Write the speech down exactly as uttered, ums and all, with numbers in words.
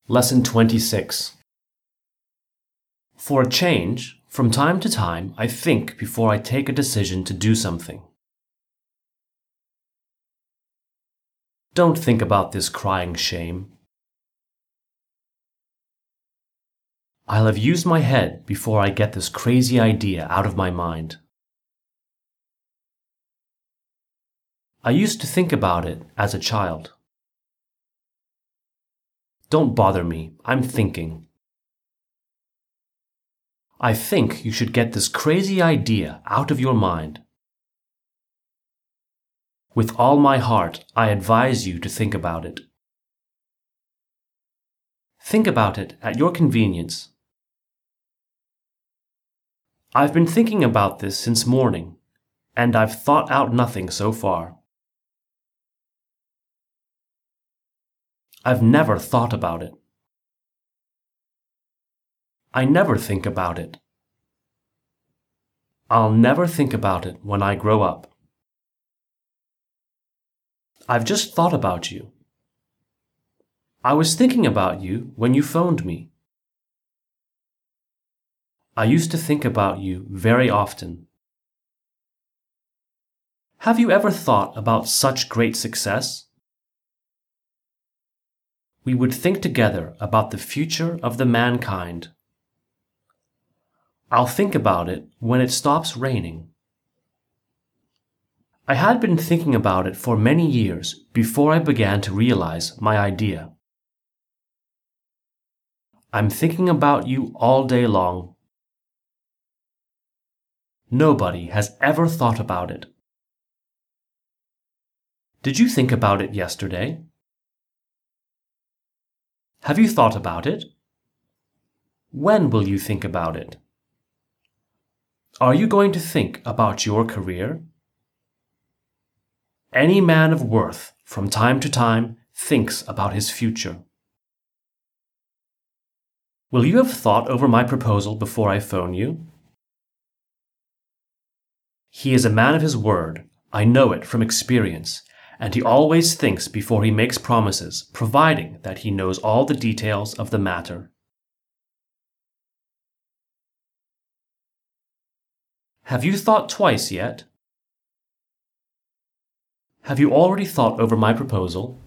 Lesson twenty-six. For a change, from time to time, I think before I take a decision to do something. Don't think about this crying shame. I'll have used my head before I get this crazy idea out of my mind. I used to think about it as a child. Don't bother me, I'm thinking. I think you should get this crazy idea out of your mind. With all my heart, I advise you to think about it. Think about it at your convenience. I've been thinking about this since morning, and I've thought out nothing so far. I've never thought about it. I never think about it. I'll never think about it when I grow up. I've just thought about you. I was thinking about you when you phoned me. I used to think about you very often. Have you ever thought about such great success? We would think together about the future of the mankind. I'll think about it when it stops raining. I had been thinking about it for many years before I began to realize my idea. I'm thinking about you all day long. Nobody has ever thought about it. Did you think about it yesterday? Have you thought about it? When will you think about it? Are you going to think about your career? Any man of worth, from time to time, thinks about his future. Will you have thought over my proposal before I phone you? He is a man of his word. I know it from experience. And he always thinks before he makes promises, providing that he knows all the details of the matter. Have you thought twice yet? Have you already thought over my proposal?